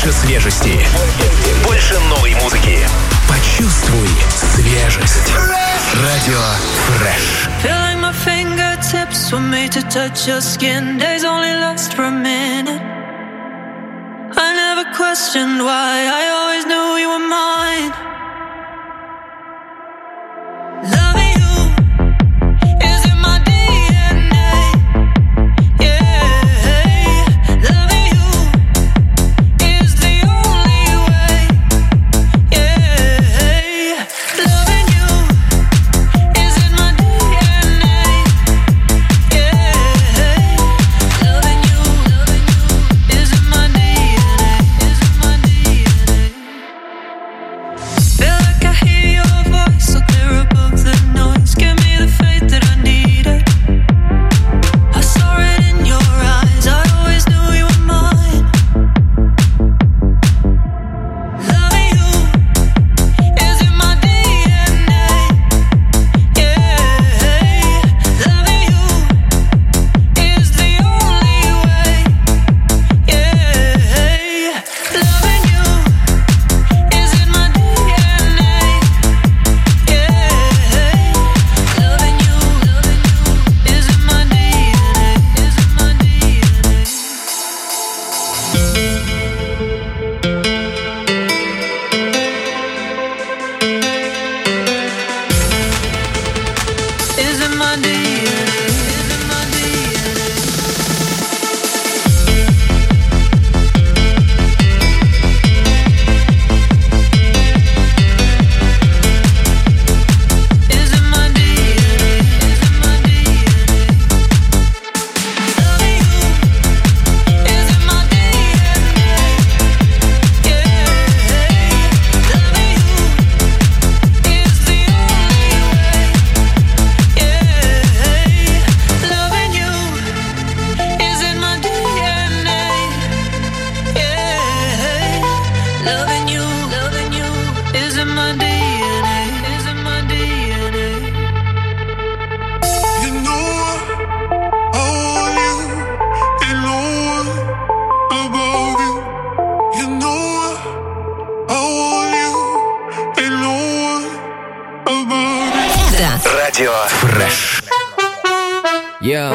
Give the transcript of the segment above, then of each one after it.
Больше свежести. Больше новой музыки. Почувствуй свежесть. Радио Фреш. Feel like my fingertips were made to touch your skin. Days only last for a minute. I never questioned why. I always knew you were mine. Loving Радио Фреш. Yeah.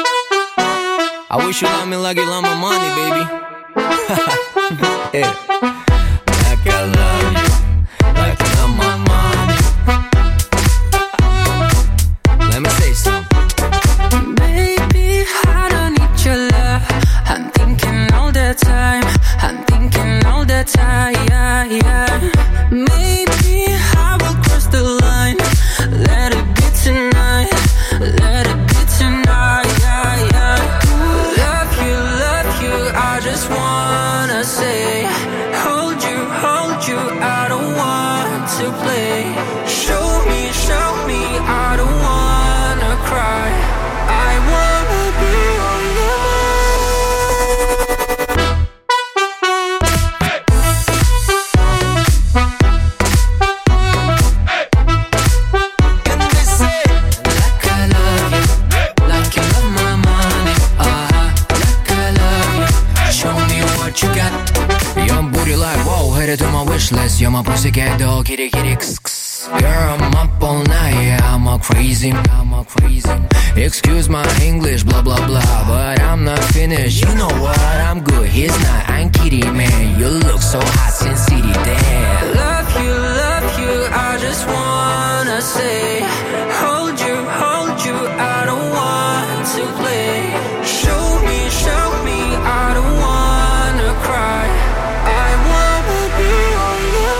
I wish you love me like you love my money, baby. Yeah. Like I love you, like you love my money. Let me say something. Baby, I don't need your love. I'm thinking all the time. I'm thinking all the time. Yeah, yeah. Maybe I will cross the line. Let it be tonight. Let it be tonight. Yeah, yeah. Love you. I just wanna say, hold you. I don't want to play. Show me. I don't wanna cry. I wanna be on your To my wish list, you're my pussycat dog, kitty kitty kss. Girl, I'm up all night, yeah, I'm a crazy. Excuse my English, blah blah blah, but I'm not finished. You know what? I'm good. He's not. I'm kidding, man. You look so hot since city, damn. Love you. I just wanna say, hold you. I don't want to play. Show me. I don't wanna cry. I wanna be on your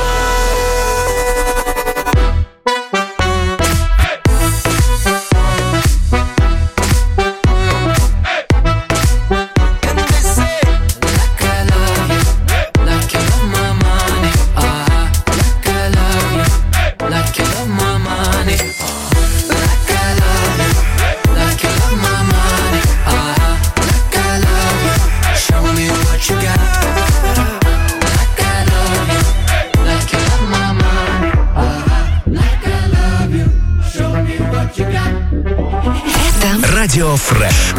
And they say, like I love you, like you love my money. Like I love you, like you love my money. Like I love you, like you love my money. Like I love you, show me what you got. Радио Фреш.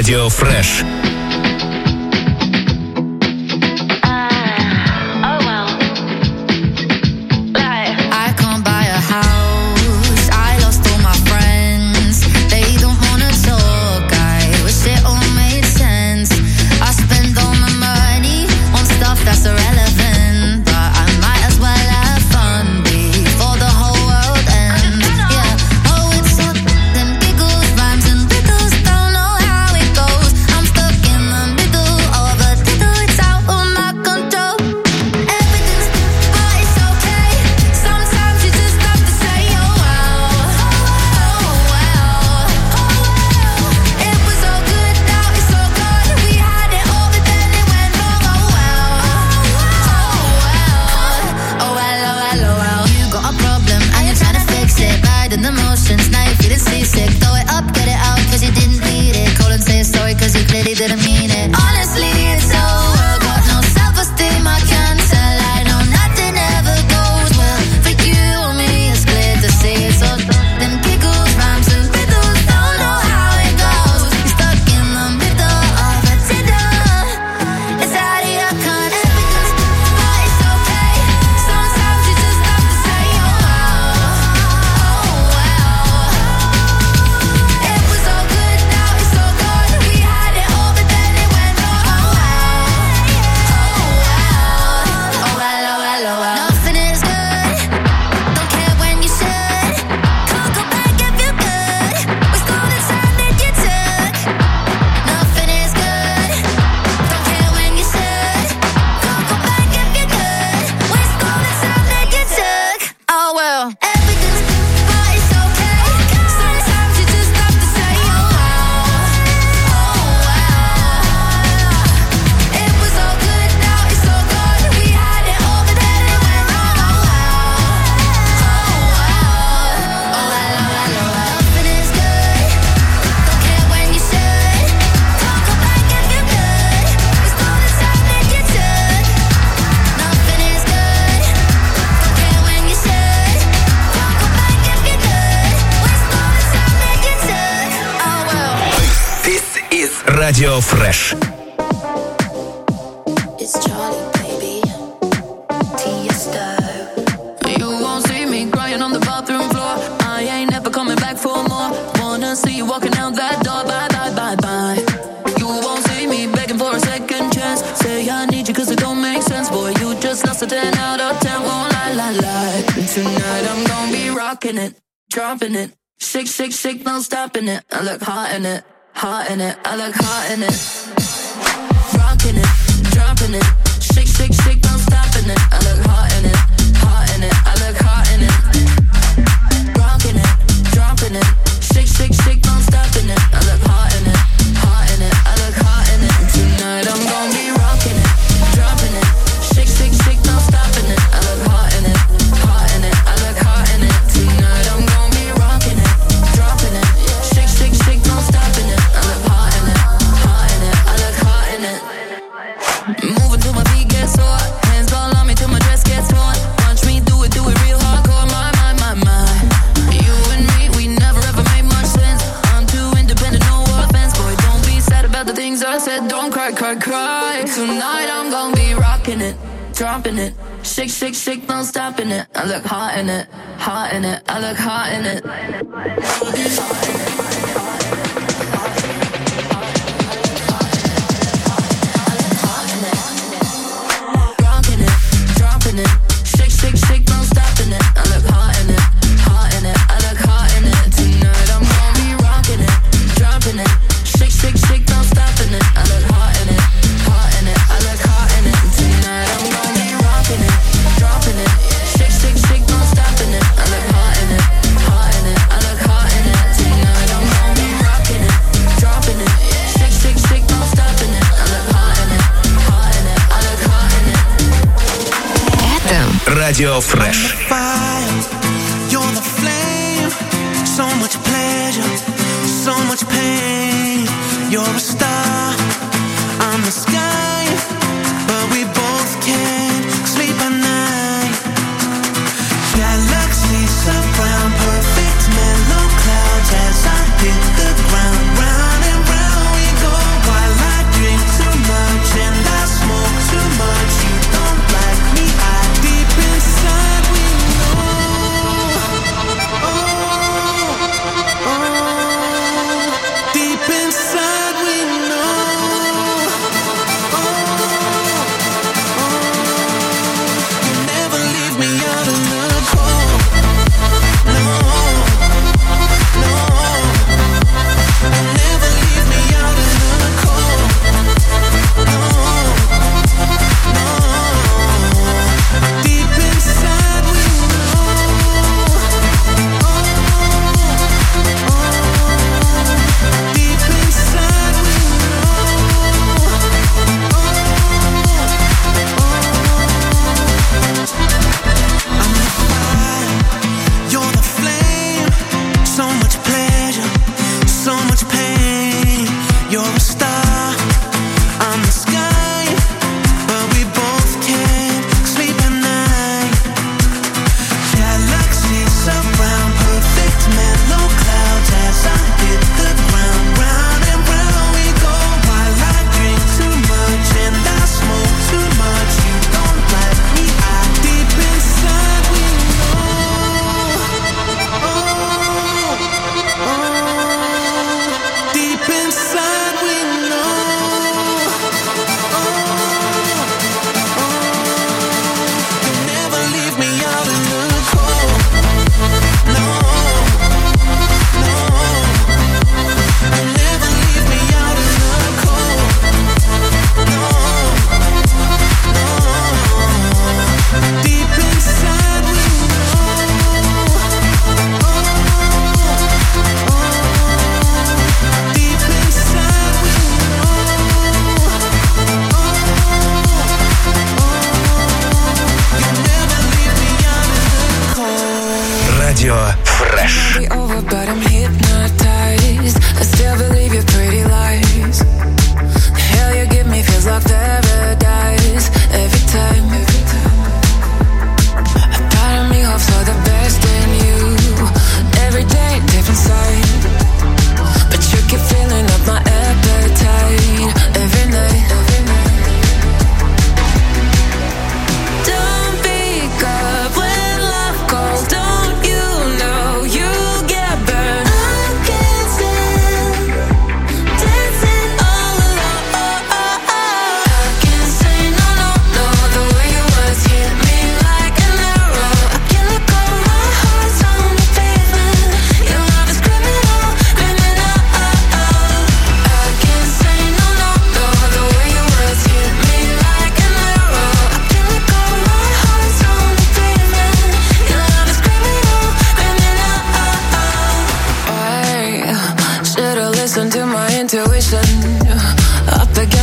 Радио Фреш. Радио Фреш. Dropping it, shake, shake, shake, no stopping it. I look hot in it, hot in it. I look hot in it. Rocking it, dropping it, shake, shake, shake, no stopping it. I look hot in it, hot in it. I look hot in it. Rocking it, dropping it, shake, shake, shake, no stopping it. I look hot in it, hot in it. I look hot in it. Tonight I'm gonna be rocking it, dropping it, shake, shake, shake, no stopping it. I look hot in it, hot in it. I look hot in it. Tonight I'm gonna be rocking it, dropping it, shake, shake, shake, no stopping it. I look hot in it, hot in it. I look hot in it. Moving till my feet get sore, hands all on me till my dress gets torn. Watch me do it real hardcore. My. You and me, we never ever made much sense. I'm too independent, no offense. Boy, don't be sad about the things I said. Don't cry, cry, cry. Tonight I'm gonna be rocking it, dropping it, shake, shake, shake, no stopping it. I look hot in it, hot in it. I look hot in it. Rocking it, dropping it, shake, shake, shake, no stopping it. I look hot in it, hot in it. I look hot in it. Tonight I'm gonna be rocking it, dropping it, shake, shake, shake, no stopping it. I look hot in it, hot in it. I look hot in it. Tonight I'm gonna be rocking it, dropping it, shake, shake, shake, no stopping it. I look hot in it, hot in it. I look hot in it. Tonight I'm gonna be rocking it, dropping it, shake, shake, shake, no stopping it. I look hot in it, hot in it. I look hot in it. Радио Фреш. You're the flame, so much pleasure, so much pain. You're a star, I'm the sky, but we both can't sleep at night. Galaxies surround, perfect mellow clouds as I hit the ground. Round and round we go.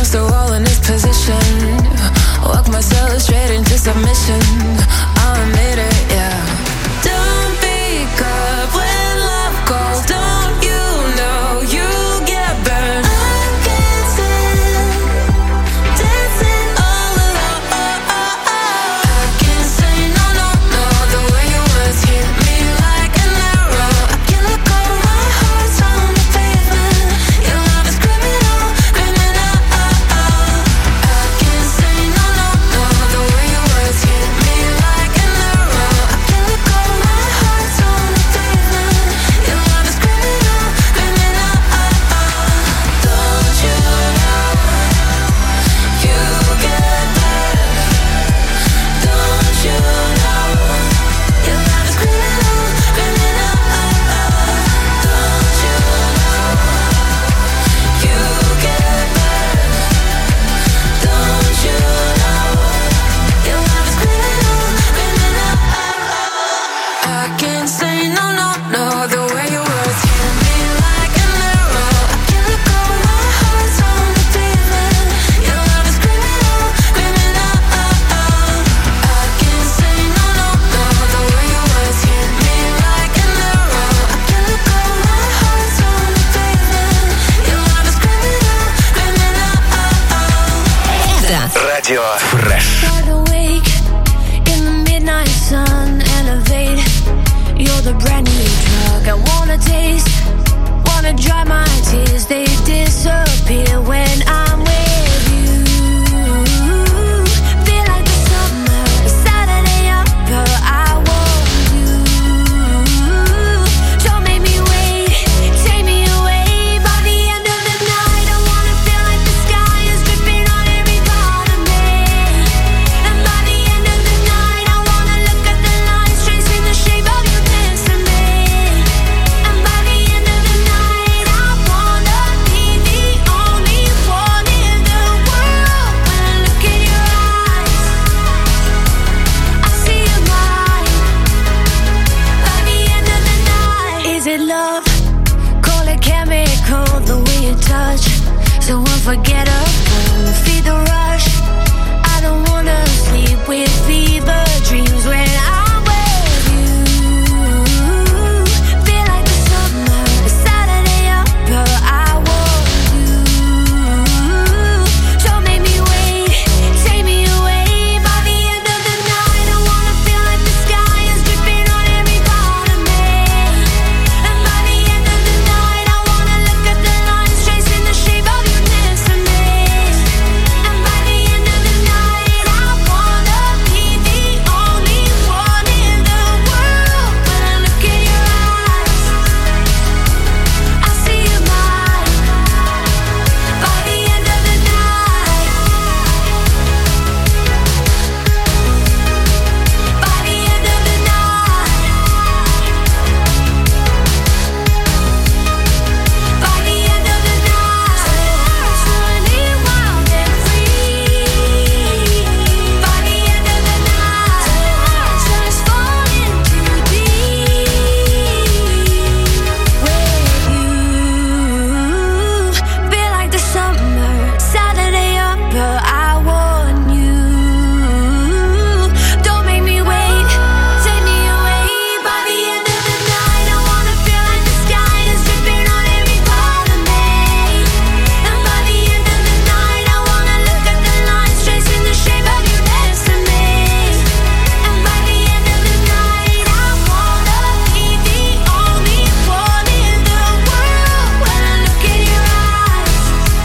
against the wall in this position. Walk myself straight into submission. I admit it, yeah. Don't pick up when love calls. Don't you know you get burned? I can't stand dancing all alone. I can't say no, no, no. The way your words hit me like an arrow. I can't let go, my heart's on the pavement. Your love is criminal, criminal. I can't say no, no, no. The way your words hit me like an arrow. I can't let go, my heart's on the pavement. Your love is criminal, criminal. Don't you know you get burned? Don't you know your love is criminal, criminal? Don't you know you get burned? Don't you know your love is criminal, criminal? I can't say no, no, no. The way your words hit me like an arrow. I can't let go, my heart's on the pavement. Your love is criminal, criminal. I can't say no, no, no. The way your words hit me like an arrow. I can't let go, my heart's on the pavement. Your love is criminal, criminal. Radio Fresh. Wide awake in the midnight sun, elevate. You're the brand new drug I wanna taste. Wanna dry my tears, they disappear when I'm with you. Feel like the summer, a Saturday upper, I want you. Don't make me wait, take me away. By the end of the night, I wanna feel like the sky is dripping on every part of me. And by the end of the night, I wanna look at the lines tracing the shape of your destiny. And by the end of the night, I wanna be the only one in the world. When I look in your eyes, I see your mind. By the end of the night, is it love? Call it chemical, the way you touch, so unforgettable. Feed the rush. I don't wanna sleep with fever dreams when I'm with you. Feel like the summer, a Saturday upper, I want you. Don't make me wait, take me away. By the end of the night, I wanna feel like the sky is dripping on every part of me. And by the end of the night, I wanna look at the lines tracing the shape of your destiny. And by the end of the night, I wanna be the only one in the world. When I look in your eyes, I see your mind. By the end of the night, by the end of the night, by the end of the night, running wild and free. By the end of the night, just falling too deep with you. Feel like the summer, Saturday upper, I want you. Don't make me wait, take me away. By the end of the night, I wanna feel like the sky is dripping on every part of me. And by the end of the night, I wanna look at the lines tracing the shape of your destiny. And by the end of the night, I wanna be the only one in the world. When I look in your eyes,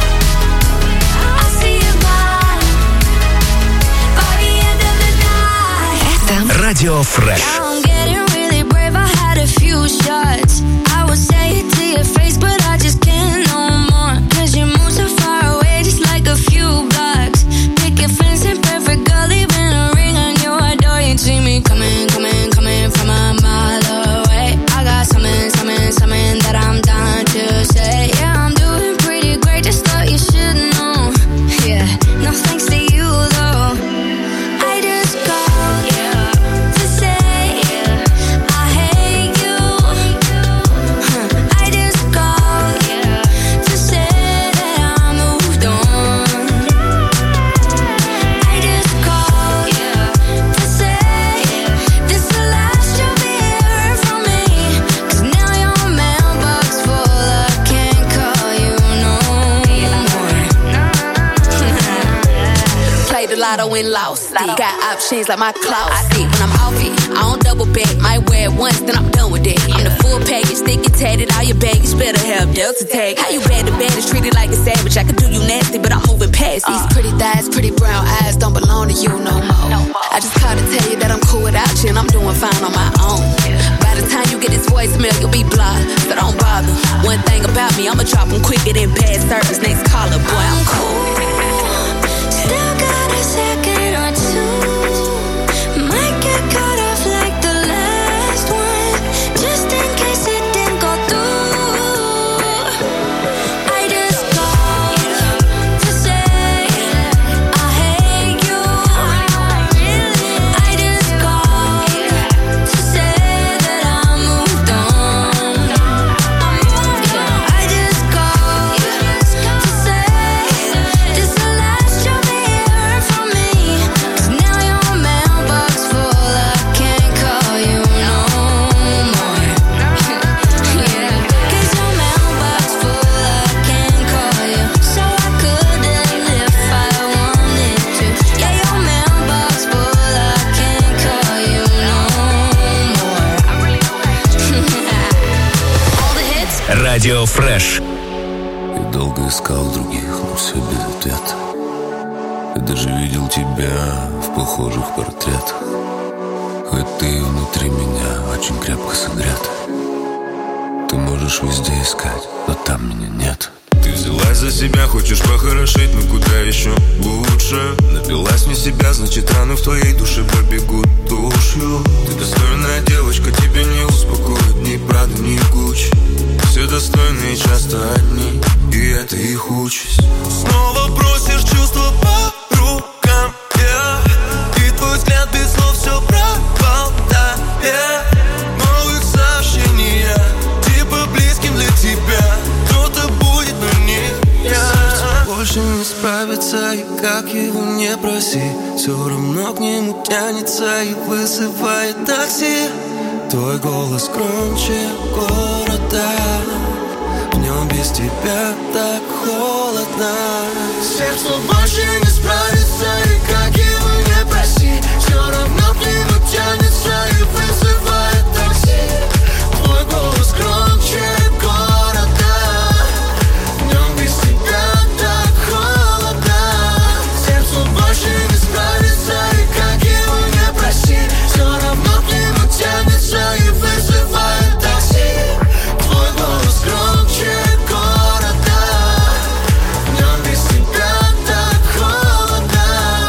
I see your mind. By the end of the night, Radio Fresh. I'm getting really brave. I had a few shots. I would say it to your face, but I just can't no more. 'Cause you move so far away, just like a few blocks. Picket fence in perfect gully, been a ring on your door. You see me coming, coming, coming from a mile away. I got something that I'm down to say. Yeah, I'm doing pretty great, just thought you should know. Yeah, no thanks to you though. I just called to say lotto and lost it. Got options like my closet. When I'm off it, I don't double back. Might wear it once, then I'm done with it. I'm the full package, thick and tatted. All your baggage better have Delta tag. How you bad the baddest, treated like a savage. I could do you nasty, but I'm moving past these pretty thighs, pretty brown eyes don't belong to you no more. I just called to tell you that I'm cool without you and I'm doing fine on my own. By the time you get this voicemail, you'll be blocked, so don't bother. One thing about me, I'ma drop them quicker than bad service. Next caller, boy, I'm cool. Still got a second or two. Might get cut off like the last one, just in case it didn't go through. I just called to say I hate you. I just called to say that I moved on. I just called to say this the last you'll be hearing from me. 'Cause now your mailbox full, I can't call you no more. Yeah, 'cause your mailbox full, I can't call you. So I couldn't if I wanted to. Yeah, your mailbox full, I can't call you no more. All the hits. Радио Фреш. Я долго искал других, но все без ответа. Я даже видел тебя в похожих портретах. Хоть ты внутри меня очень крепко согрета. Ты можешь везде искать, но там меня нет. Ты взялась за себя, хочешь похорошеть, но куда еще лучше? Напилась не себя, значит раны в твоей душе побегут тушью. Ты достойная девочка, тебя не успокоит ни Прада, ни Гуччи. Все достойные часто одни, и это их участь. Снова бросишь чувства по рукам, yeah. И твой взгляд без слов все проболтает. Новых сообщения, типа близким для тебя. Кто-то будет, но не я. Сердце больше не справится, и как его не проси, все равно к нему тянется и вызывает такси. Твой голос громче города, в нем без тебя так холодно. Сердце больше не справится, и как его не проси, все равно к нему тянется и вызывает такси. Твой голос громче города, в нем без тебя так холодно. Сердце больше не справится, и как его не проси, все равно к нему тянется и вызывает такси. Твой голос громче города, в нем без тебя так холодно.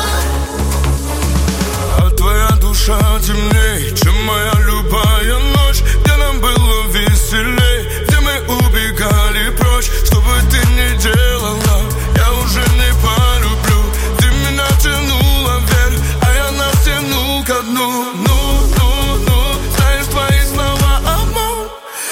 А твоя душа темней, чем моя любая ночь, где нам было веселей, где мы убегали прочь. Что бы ты ни делала, я уже не полюблю. Ты меня тянула вверх, а я нас тянул ко дну. Знаешь, твои слова обман.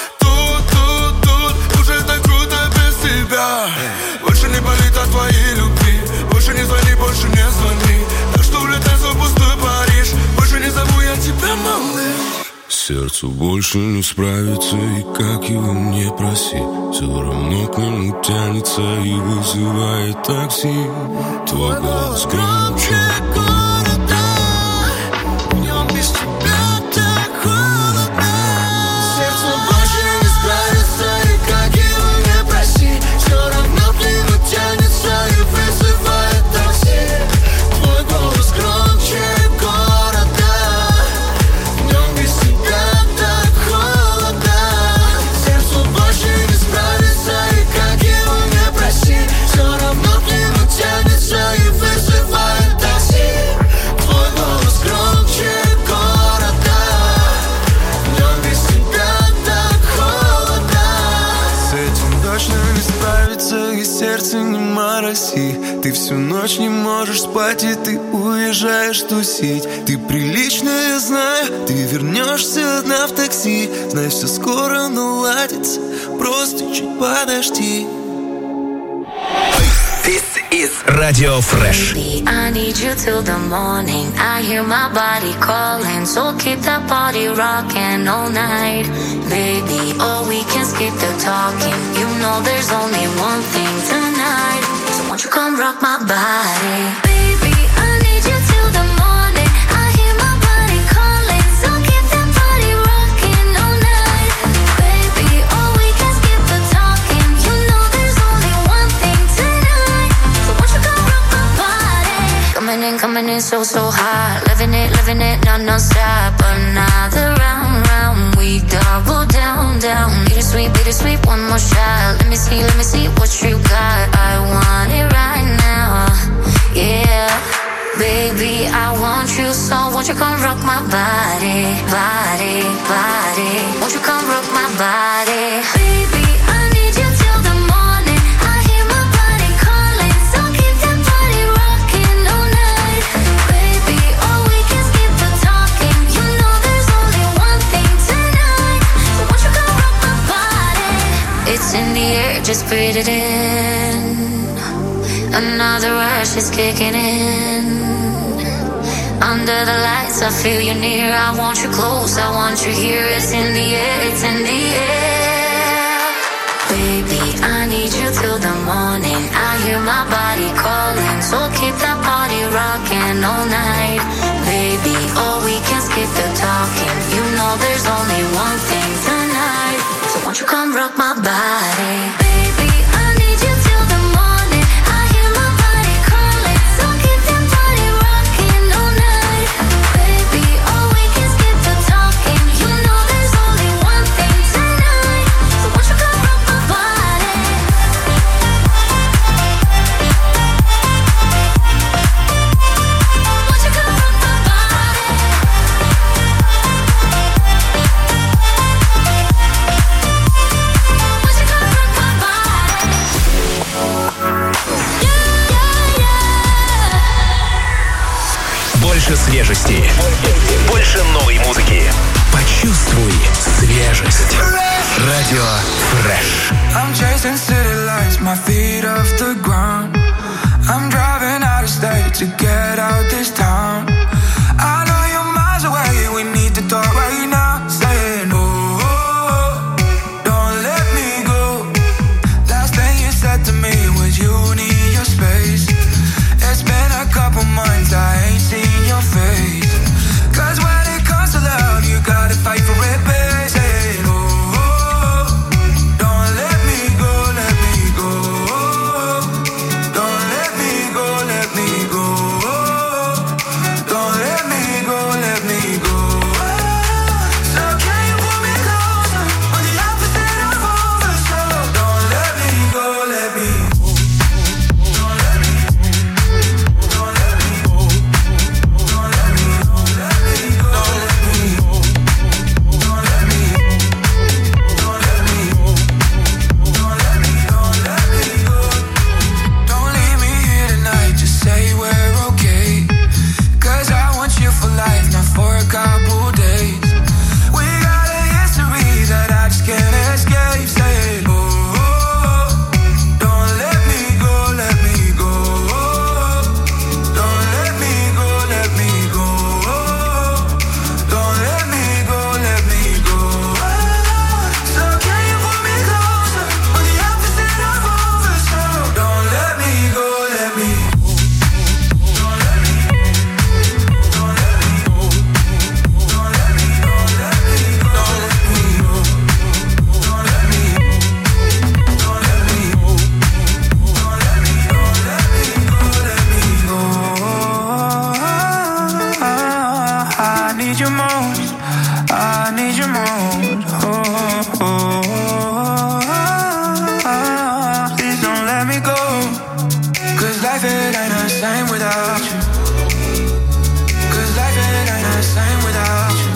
Тут уже так круто без тебя. Больше не болит от твоей любви. Больше не звони, больше не звони. Так что улетай в пустой Париж. Больше не зову я тебя, малыш. Сердцу больше не справится, и как его не проси, все равно к нему тянется и вызывает такси. Твой голос громче города, в нем без тебя так холодно. Сердце больше не справится, и как его не проси, все равно к нему тянется и вызывает такси. Твой голос громче города, в нем без тебя так холодно. Сердце больше не справится, и как его не проси, все равно к нему тянется и вызывает такси. Твой голос громче города, в нем без тебя так холодно. С этим точно не справится, и сердце не мороси. Ты всю ночь не можешь спать, и ты уезжаешь тусить. Ты приличная, я знаю, ты вернешься одна в такси. Знай, все скоро наладится, просто чуть подожди. This is Radio Fresh. Baby, I need you till the morning. I hear my body calling, so keep that body rocking all night. Baby, oh, we can skip the talking. You know there's only one thing tonight. So won't you come rock my body? Baby, I need coming in so hot. Living it, non-stop. Another round, we double down. Bittersweet, one more shot. Let me see what you got. I want it right now, yeah. Baby, I want you so. Won't you come rock my body? Won't you come rock my body? Baby, I need you till the morning. I hear my body calling, so keep that body rocking all night. Baby, oh, we can skip the talking. You know there's only one thing tonight. So won't you come rock my body? It's in the air, just breathe it in. Another rush is kicking in. Under the lights, I feel you near. I want you close, I want you here. It's in the air, it's in the air. Baby, I need you till the morning. I hear my body calling, so keep that body rocking all night. Baby, oh, we can skip the talking. You know there's only one thing tonight. So won't you come rock my body? Baby, I need you till the morning. I hear my body calling, so keep that body rocking all night. Baby, oh, we can skip the talking. You know there's only one thing tonight. So won't you come rock my body? Won't you come rock my body? Won't you come rock my body? Больше свежести. Больше новой музыки. Почувствуй свежесть. Радио Фреш. I'm chasing city lights, my feet off the ground. I'm driving out of state to get out this town. I know you're miles away, we need to talk right now. Saying, oh, don't let me go. Last thing you said to me was you need your space. It's been a couple months, I ain't seen your face. Cause when it comes to love, you gotta fight for it, babe. Saying, oh, don't let me go, let me go. Don't let me go, let me go. Don't let me go, let me go. So can you pull me closer on the opposite of over? So don't let me go, let me go. Don't let me go. Don't let me go. Don't let me go. Let me go. Let me go. Don't let me go. Don't let me go. Don't let me go. Let me go. Don't leave me here tonight, just say we're okay. Cause I want you for life, not for a couple days. We got a history that I just can't escape. Saying, oh, don't let me go, let me go. Don't let me go, let me go. Don't let me go, let me go. So can you pull me closer on the opposite of over? So don't let me go, let me go. Don't let me go. Don't let me go. Don't let me go. Let me go. Don't let me go. Don't let me go. Don't let me go. Don't let me go. Let me go. Let me go. I need you most. I need you most. Please don't let me go. Cause life it ain't the same without you. Cause life it ain't the same without you.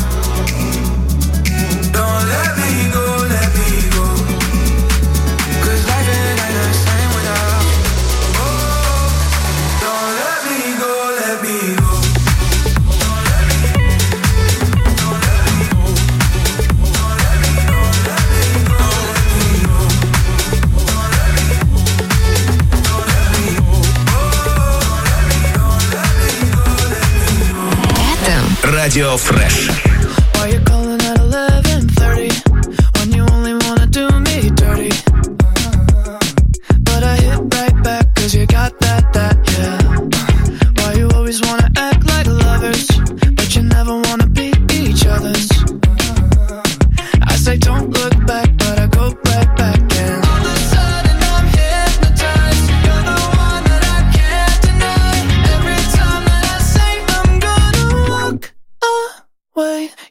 Don't let me go, let me go. Cause life it ain't the same without you. Oh, don't let me go, let me go. Don't let me go. Don't let me go. Don't let me go. Let me go. Let me go. Don't let me go. Don't let me go. Oh, don't let me go. Let me go. Let me go. Радио Фреш. Why you calling at 11:30 when you only wanna do me dirty? But I hit right back 'cause you got that, yeah. Why you always wanna act like lovers, but you never wanna be each other's? I say don't look back, but I go right back and all of a sudden I'm hypnotized. You're the one that I can't deny. Every time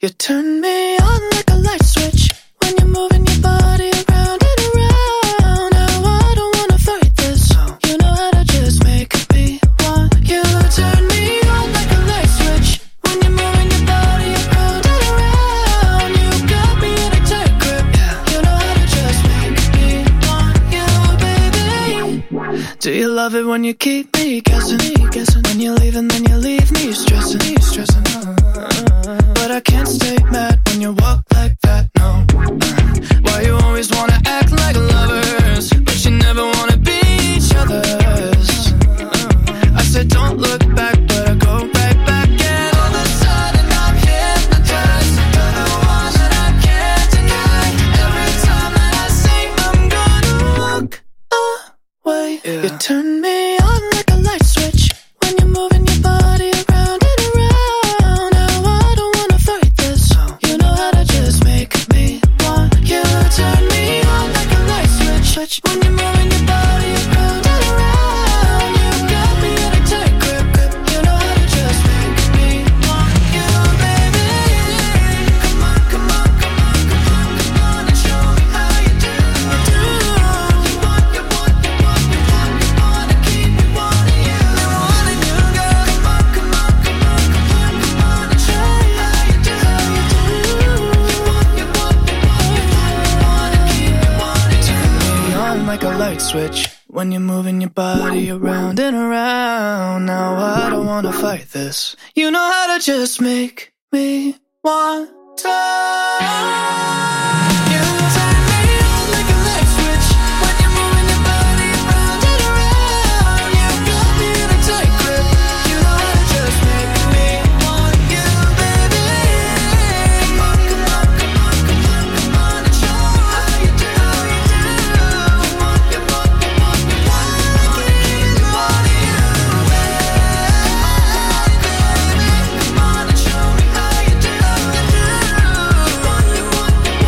You turn me on like a light switch when you're moving your body around and around. Now I don't wanna fight this. You know how to just make me want you. Turn me on like a light switch when you're moving your body around and around. You got me in a tight grip. You know how to just make me want you, baby. Do you love it when you keep me guessing? When you leave and then you leave me stressing. But I can't stay mad when you walk like that, no. Why you always wanna act like lovers, but you never wanna be each other's? I said don't look back, but I go right back. And all of a sudden I'm hypnotized. You're the one that I can't deny. Every time that I say I'm gonna walk away, you turn me on like a light switch when you're moving your body around and around. Now I don't wanna fight this. You know how to just make me want you. Turn me on like a light switch when you're moving your body around and around. You got me in a tight grip. You know how to just make me want you, baby. Come on, come on, come on, come on, come on and show me how you do. You want and keep me wanting you. Wanting you, girl. Come on, come on, come on, come on, come on and show me how you do. You want and keep me wanting you. Turn me on like a light switch when you're moving your body around and around. Now I don't wanna fight this. You know how to just make me want to. You turn me on like a light switch when you're moving your body around and around. You got me in a tight grip. You know how to just make me want you, baby. Come on, come on, come on, come on, come on and show me how you do. You want and keep me wanting you. Come on and show me how you do. You want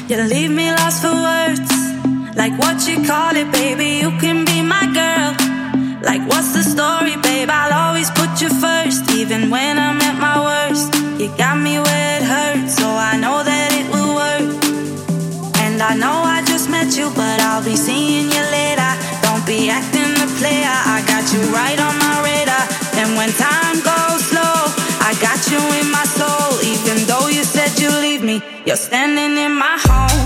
You leave me lost for words. Like what you call it, baby, you can be my girl. Like what's the story, babe, I'll always put you first. Even when I'm at my worst, you got me where it hurts. So I know that it will work. And I know I just met you, but I'll be seeing you later. Don't be acting the player, I got you right on my radar. And when time goes slow, I got you in my soul. Even though you said you leave me, you're standing in my home.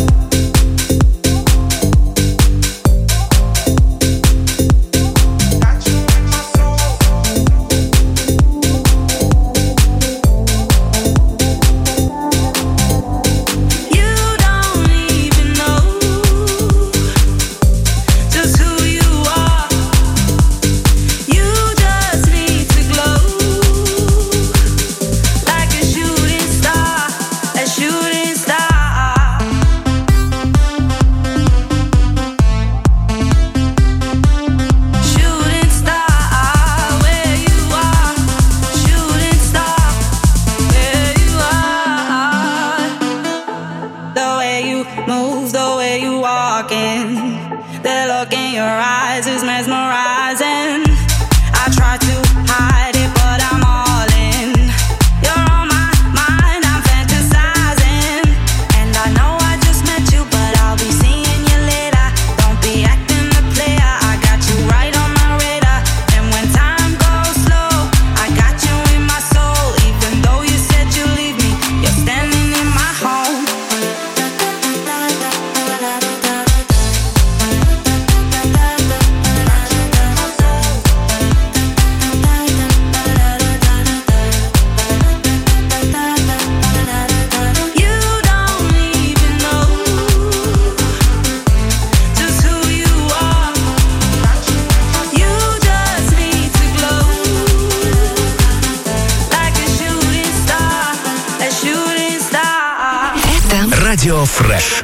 Радио Фреш.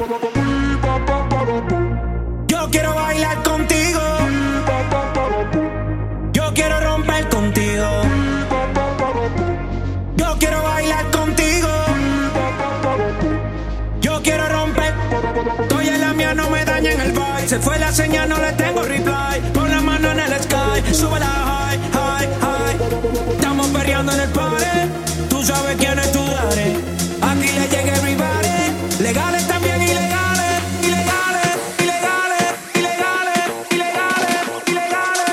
Yo quiero bailar contigo. Yo quiero romper contigo. Yo quiero bailar contigo. Yo quiero romper. Estoy en la mía, no me dañen el vibe. Se fue la señal, no le tengo reply. Pon la mano en el sky, sube la high, high, high. Estamos perreando en el party. Tú sabes quién es tu daddy. Aquí le llega everybody. Legales también ilegales, ilegales, ilegales, ilegales, ilegales, ilegales,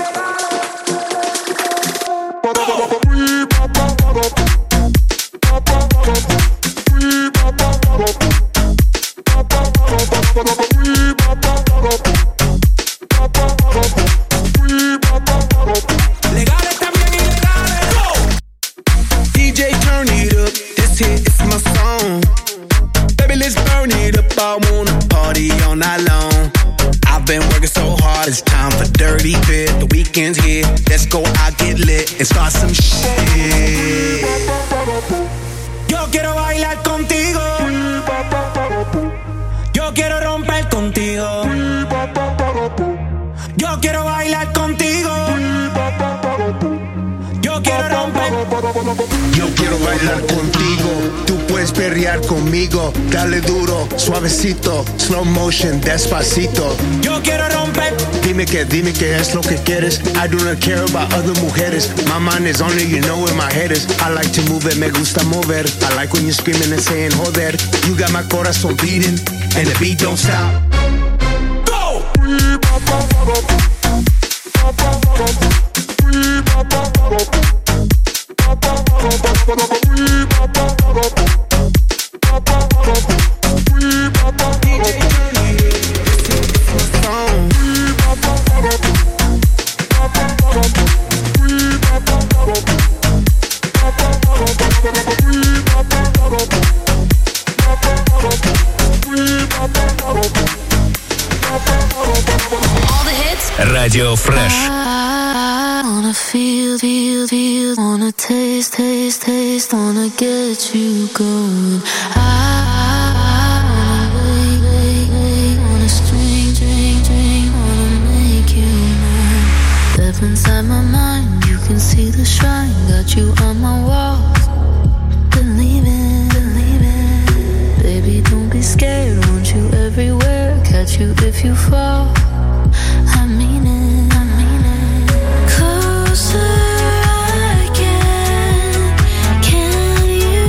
Legales también ilegales. Go! DJ turn it up, this hit is my song. Baby, let's burn it up, I wanna party all night long. I've been working so hard, it's time for dirty bit. The weekend's here, let's go out, get lit and start some shit. Yo quiero bailar contigo. Yo quiero romper contigo. Yo quiero bailar contigo. Yo quiero romper. Yo quiero bailar contigo. Tú puedes perrear conmigo. Dale duro, suavecito, slow motion, despacito. Yo quiero romper. Dime que es lo que quieres. I do not care about other mujeres. My mind is on it, you know where my head is. I like to move it, me gusta mover. I like when you're screaming and saying joder. You got my corazón beating, and the beat don't stop. Go! Радио Фреш. I wanna feel, wanna taste, wanna get you good. I wanna wait, wanna drink, wanna make you mine. Step inside my mind, you can see the shrine. Got you on my walls. Believe it, baby, don't be scared. if you fall. I mean it, I mean it. Closer I get. Can you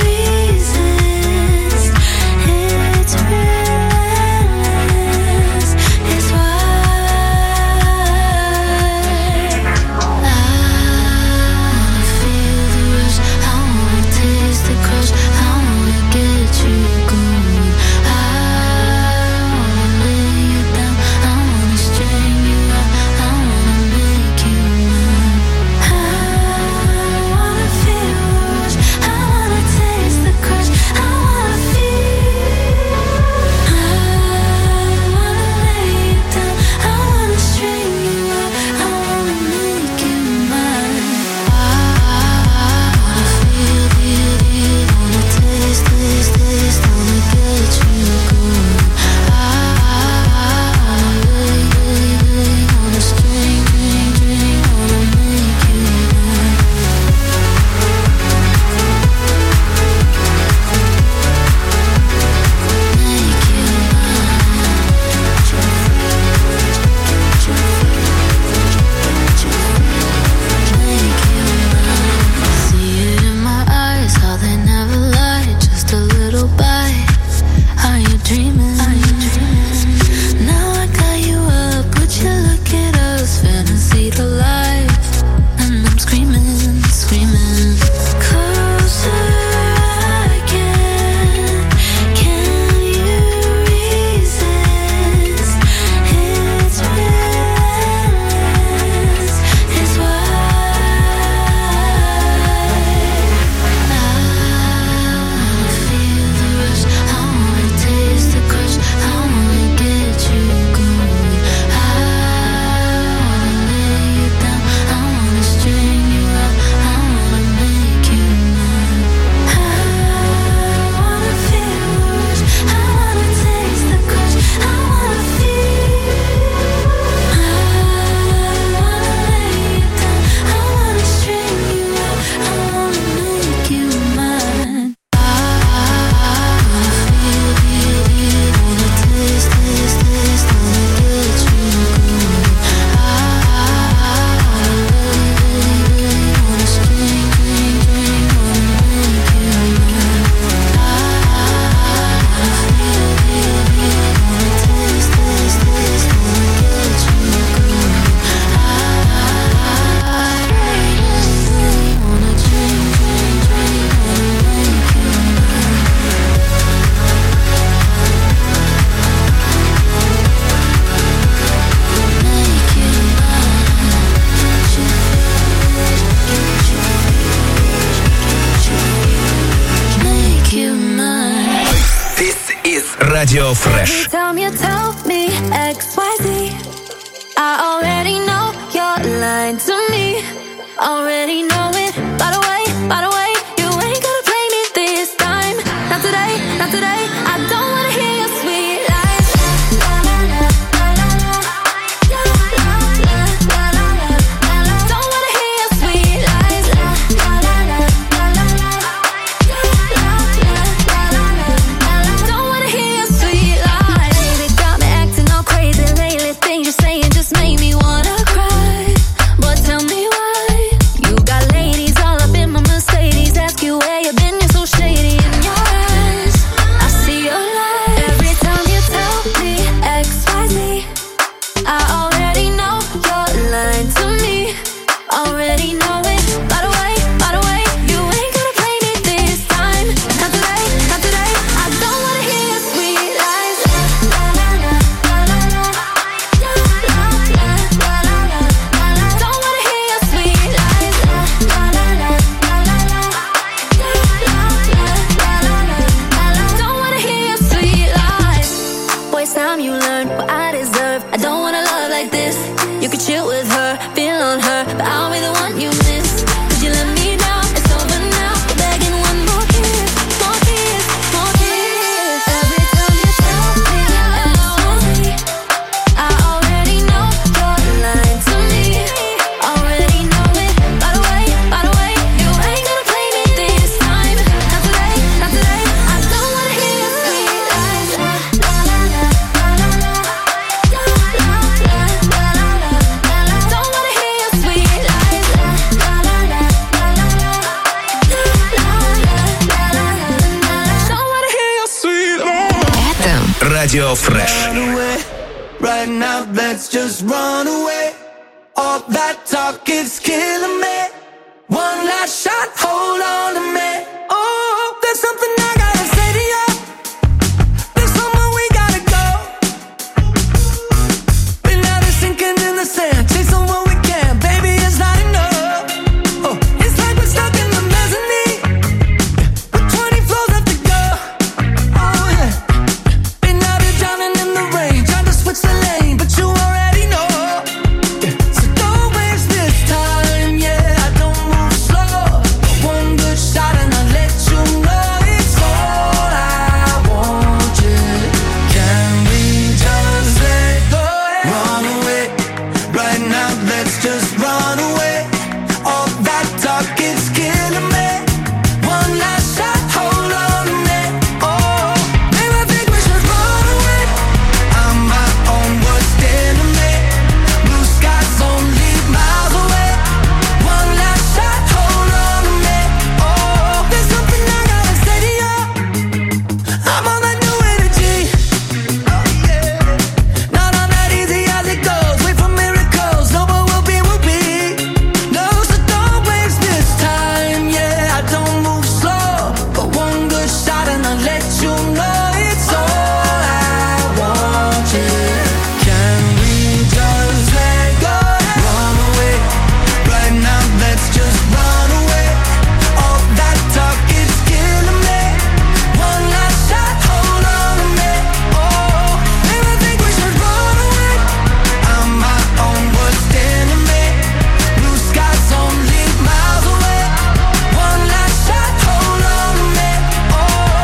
resist? It's relentless. It's why I wanna feel the rush. I wanna taste the crush. I wanna get you going. I wanna lay you down. I wanna string you up. I wanna make you mine. I wanna feel the rush. I wanna taste the crush. I wanna feel. I wanna lay you down. I wanna string you up. I wanna make you mine. I wanna feel it, wanna taste, wanna get you going. I wanna lay, wanna string, wanna make you mine. Make you see it in my eyes, how they never lie. Just a little bite. Are you dreaming? Are you dreaming? Now I got you up. Would you look at us? Fantasy to life. And I'm screaming, screaming. Closer I get. Can you resist? It's relentless. It's why I wanna feel the rush. I wanna taste the crush. I wanna get you going. I wanna lay you down. I wanna string you up. I wanna make you mine. I wanna feel the rush. I wanna taste the crush. I wanna feel. I wanna lay you down. I wanna string you up. I wanna make you mine. I wanna feel it, wanna taste, wanna get you going. I wanna string, wanna make you mine. I wanna feel it, wanna taste, wanna get you going. I wanna drink, wanna make you mine. Make you mine. Make you mine. This is Radio Fresh. Every time you tell me XYZ, I already know you're lying to me. Already know it. By the way, you ain't gonna play me this time. Not today, not today. I don't wanna hear your sweet lies. La la la, la la la, la la la, la la la. Don't wanna hear your sweet lies. La la la, la la la, la la la. Don't wanna hear your sweet lies. Baby, got me acting all crazy lately. Things you're saying just make me wanna cry. But tell me why you got laid Radio Fresh. Right now, let's just run away. All that talk is killing me. One last shot, hold on to me. Oh, there's something I gotta say to you. There's somewhere we gotta go. We're not sinking in the sand, chasing what we can. Baby, it's not enough. Oh, it's like we're stuck in the mezzanine with 20 floors left to go. Oh yeah. And now you're drowning in the rain, trying to switch the lane, but you already know. So don't waste this time, yeah. I don't move slow. One good shot and I'll let you know it's all I want, yeah. Can we just let go? Run away. Right now, let's just run away. All that talk is killing me. One last shot, hold on to me. Oh, maybe I think we should run away. I'm my own worst enemy. Blue skies only miles away. One last shot, hold on to me. Oh, there's something I gotta say to you. I'm on that new energy. Oh yeah. Not on that easy as it goes. Wait for miracles. No, but we'll be. No, so don't waste this time. Yeah, I don't move slow. But one good shot and I'll let you know it's all I want, yeah. Can we just let go? Run away. Right now, let's just run away. All that talk is killing me. One last shot, hold on to me. Oh, maybe I think we should run away. I'm my own worst enemy. Blue skies only miles away. One last shot, hold on to me. Oh.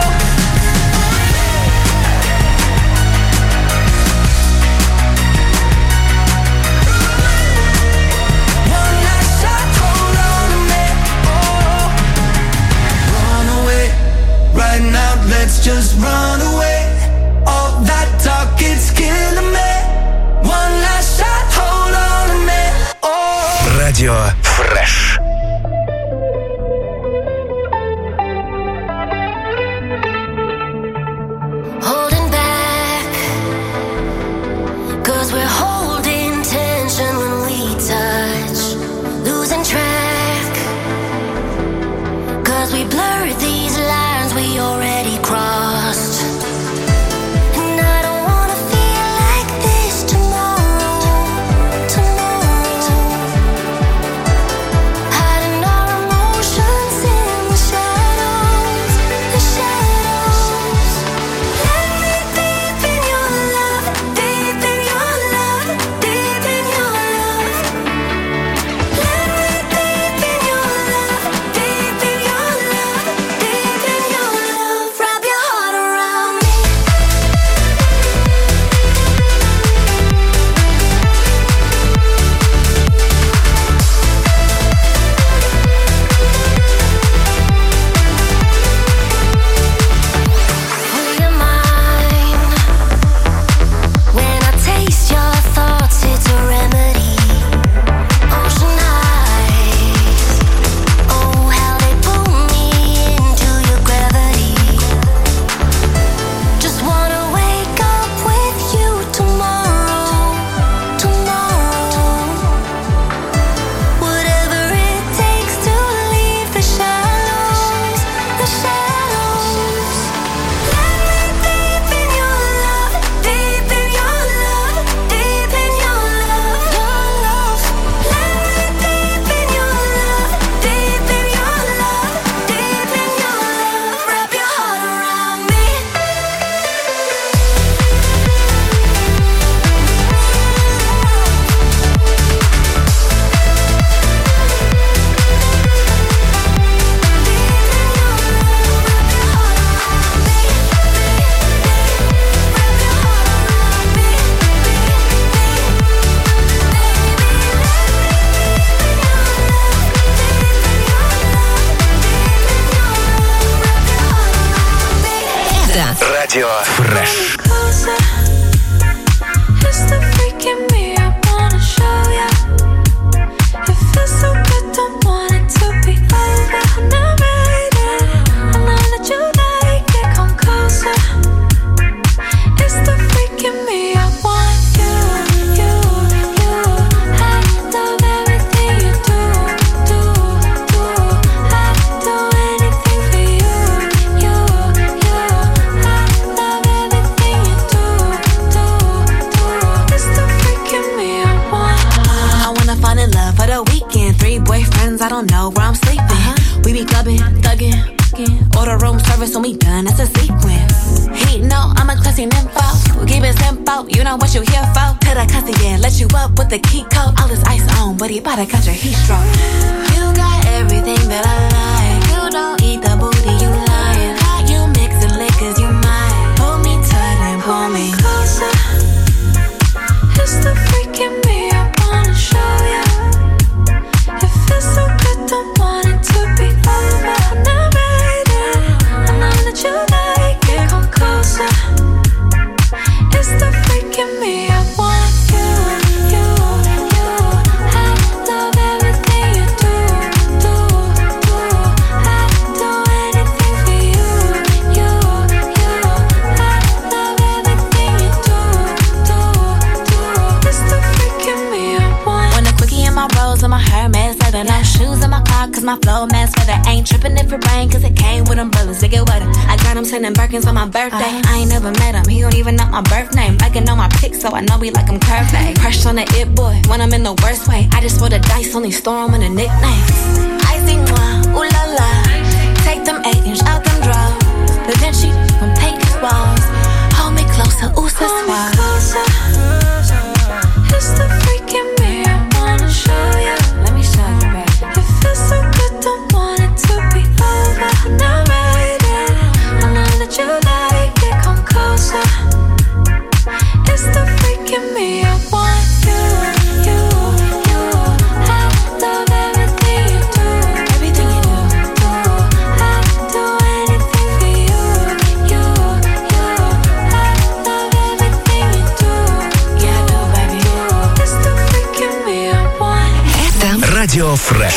One last shot, hold on to me. Oh. Run away. Right now, let's just run away. All that talk is killing me. One last shot, hold on to me. Oh. Radio Fresh. Holding back, 'cause we're holding tension when we touch, losing track, 'cause we blurred these lines we already crossed. And I don't wanna feel like this tomorrow. Hiding our emotions in the shadows. Let me deep in your love, deep in your love, deep in your love. Let me deep in your love, deep in your love, deep in your love. Wrap your heart around me. Free your mind. When I taste your thoughts, it's a remedy. Ocean eyes, oh how they pull me into your gravity. Just wanna wake up with you tomorrow. Whatever it takes to leave the shadows. Let me deep in your love, deep in your love, deep in your love. Let me deep in your love, deep in your love, deep in your love. Wrap your heart around me. Radio Fresh. Closer. It's the freak in me I wanna show ya. It feels so good, don't want it to be over. I'm not ready, I'm not let you like it. Come closer. It's the pushing info. We'll keep it simple, you know what you here for. Till the cuss again, let you up with the key code. All this ice on, but he bout to catch a heat stroke. You got everything that I like. You don't eat the booty, you lying. How you mixing liquors, you might. Pull me tight and pull me closer. It's the freak in me, I wanna show you. It feels so good, don't want it to be over. Now baby, I know that you like it, come closer. It's the freak in me, I want you, you, you. I love everything you do, do, do. I do anything for you, you, you. I love everything you do, do, do. It's the freak in me, I want. When the quickie in my rolls and my Hermes leather, no shoes in my car 'cause my flow man's feather. Ain't tripping if it rain 'cause it came with umbrellas to get wetter. I got him sending Birkins on my birthday. I ain't never met him, he don't even know my birth name. I can know my pics, so I know we like him curved. Crush on the it boy when I'm in the worst way. I just roll the dice, only store him in a nickname. Icy one, ooh la la. Take them 8-inch out them drawers. Da Vinci from paint his walls. Hold me closer, ooh so suave. It's the freak in me, I wanna show you. Let me show you, baby. It feels so good, don't want it to be over. Now baby, I know that you like it, come closer. It's the freak in me, I want you, you, you. I love everything you do, everything you do, do. I do anything for you, you, you. I love everything you do, yeah I do, baby. It's the freak in me, I want. Радио Фреш.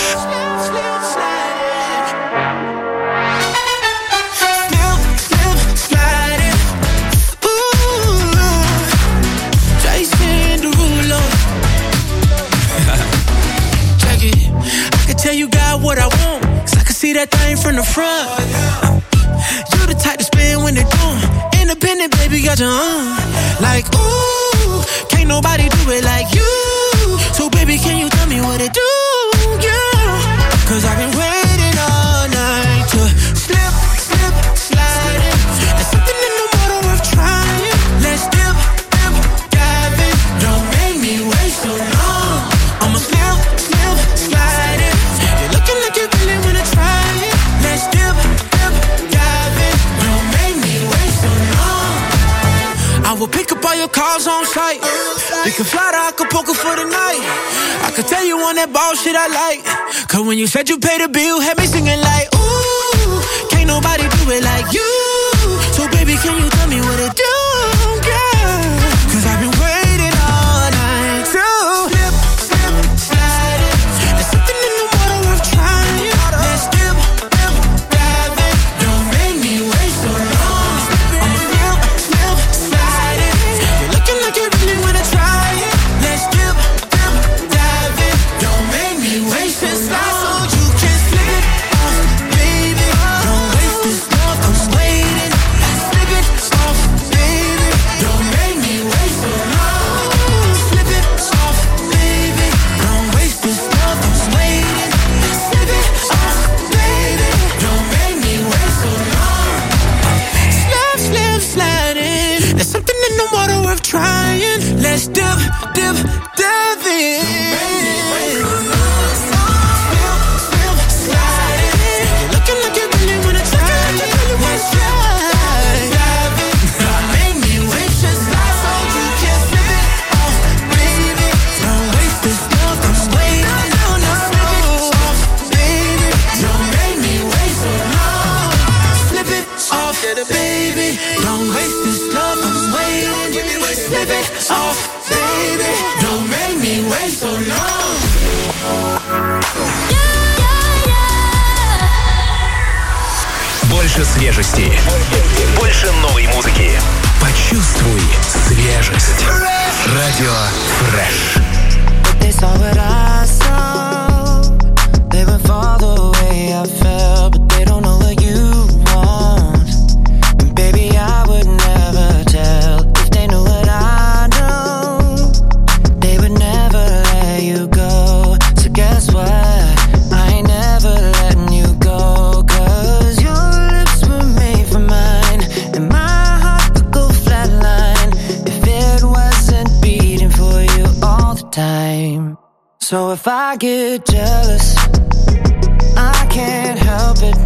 Tell you got what I want, 'cause I can see that thing from the front. You the type to spin when they doing. Independent, baby, got your own. Like, ooh, can't nobody do it like you. So baby, can you tell me what it do, yeah? 'Cause I've been waiting all night to slip, slip, slide it. There's something in the water worth trying. Let's dip, dip, dive in. Don't make me wait so long. I'ma slip, slip, slide it. Looking like you really wanna try it. Let's dip, dip, dive in. Don't make me wait so long. I will pick up all your calls on site. We can fly to Acapulco for the night. I could tell you on that ball shit I like. 'Cause when you said you paid the bill, had me singing like, ooh, can't nobody do it like you. So baby, can you tell me what it do, girl? 'Cause I've been waiting all night to slip, slip, slide it. There's something in the water worth trying. Let's dip, dip, dive in. Don't make me wait so long. I'ma slip, slip, slide it. You're looking like you really wanna try it. Let's dip, dip, dive in. Don't make me wait so long. So you can slip off, baby. Don't waste this love, I'm waiting. Slip it off, baby. Don't make me wait so long. Slip it off, baby. Don't waste this love, I'm waiting. Slip it off, baby. Don't make me wait so long. Slip, slip, sliding. There's something in the water worth trying. Let's dip, dip, dive in. Slip, sliding. You're looking like you really wanna try it. Let's dive in. Don't make me wait just like so you can slip it off, baby. Don't waste this love, I'm waiting. No, slip it off, baby. Don't make me wait so long. Slip it off, baby. Don't waste this love, I'm waiting. Slip it off, baby. Don't make me wait so long. Больше свежести. Больше новой музыки. Почувствуй свежесть. Радио Фреш. They saw what I saw. They went for the way I felt, but they don't know what you want. And baby, I would never tell. If they knew what I know, they would never let you go. So guess what? I ain't never letting you go. 'Cause your lips were made for mine, and my heart could go flat So if I get jealous, I can't help it.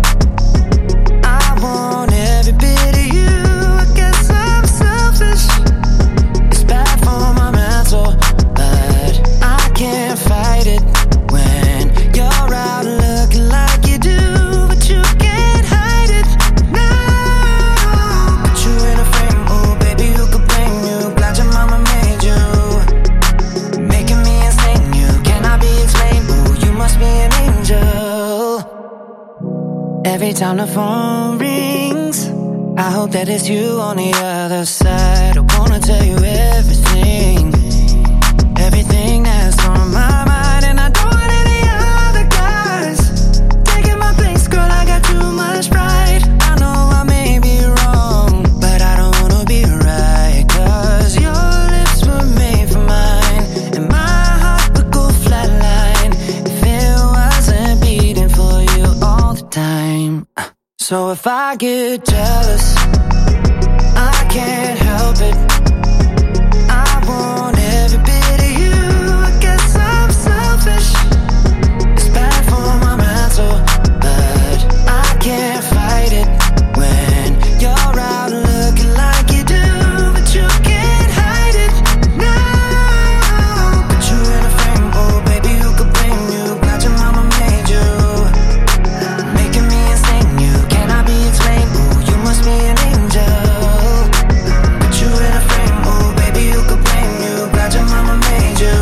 I want every bit of you. I guess I'm selfish. It's bad for my mental, but I can't fight it when you're out looking like you do, but you can't hide it. No, put you in a frame, oh baby, who could blame you? Glad your mama made you, making me insane. You cannot be explained. Ooh, you must be an angel. Every time the phone rings, I hope that it's you on the other side. I wanna tell you everything, everything that's on my mind. And I don't want any other guys taking my place, girl, I got too much pride. I know I may be wrong, but I don't wanna be right, 'cause your lips were made for mine, and my heart would go flatline if it wasn't beating for you all the time. So if I get jealous, I can't help it. I want every bit of you. I guess I'm selfish. It's bad for my mental, but I can't fight it when you're out looking like you do, but you can't hide it. No, put you in a frame, oh baby, who could blame you? Glad your mama made you, making me insane. You cannot be explained. Ooh, you must be an angel. Put you in a frame, oh baby, who could blame you? Glad your mama made you,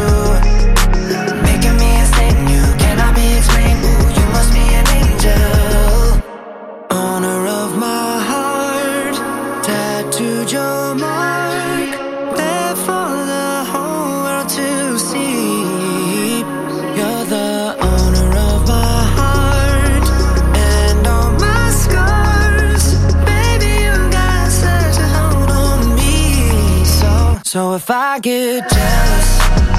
making me insane. You cannot be explained. Ooh, you must be an angel. Owner of my heart, tattooed your mark, there for the whole world to see. You're the owner of my heart and all my scars. Baby, you got such a hold on me. So if I get jealous,